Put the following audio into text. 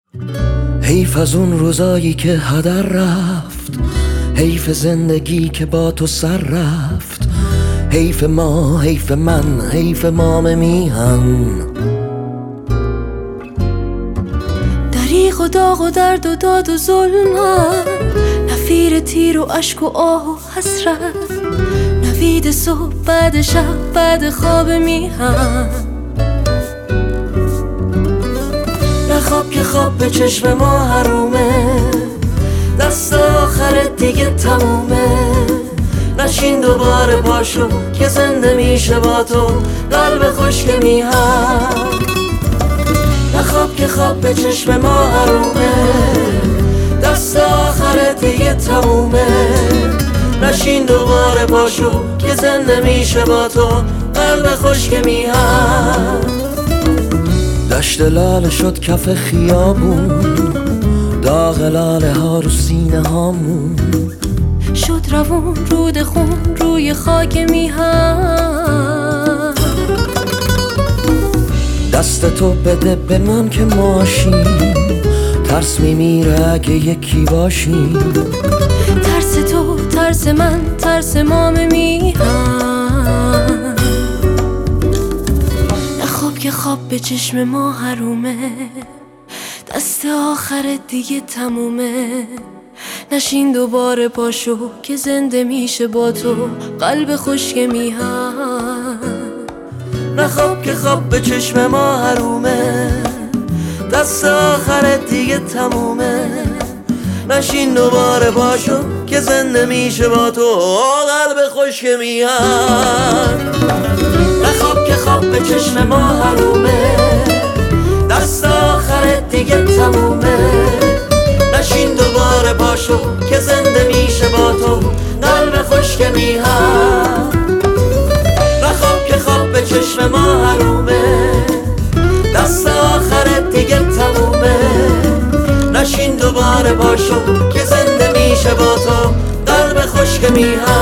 حیف از اون روزایی که هدر رفت، حیف زندگی که با تو سر رفت، حیف ما، حیف من، حیف مام میهن. دریغ و داغ و درد و داد و ظلمت، نفیر تیر و عشق و آه و حسرت، نوید صبح بعد شب بعد خواب میهن. نخواب که خواب به چشم ما حرومه، دست آخرت دیگه تمومه. نشین دوباره پاشو که زنده میشه با تو قلب خشک میهن. نخواب که خواب به چشم ما حرومه، دست آخرت دیگه تمومه. نشین دوباره پاشو که زنده میشه با تو قلب خشک میهن. دشت لاله شد کف خیابون، داغ لاله ها رو سینه هامون، شد روون رود خون روی خاک میهن. دست تو بده به من که ماشیم، ترس میمیره اگه یکی باشیم. ترس تو، ترس من، ترس مام میهن. نخواب که خواب به چشم ما حرومه، دست آخرت دیگه تمومه. نشین دوباره پاشو که زنده میشه با تو قلب خشک میهن. نخواب که خواب به چشم ما حرومه، دست آخرت دیگه تمومه. نشین دوباره پاشو که زنده میشه با تو قلب خشک میهن. نخواب که خواب به چشم ما حرومه، دست آخرت دیگه تمومه. نشین دوباره پاشو که زنده میشه با تو قلب خشک میهن. نخواب که خواب به چشم ما حرومه، دست آخرت دیگه تمومه. نشین دوباره پاشو که زنده میشه با تو قلب خشک میهن.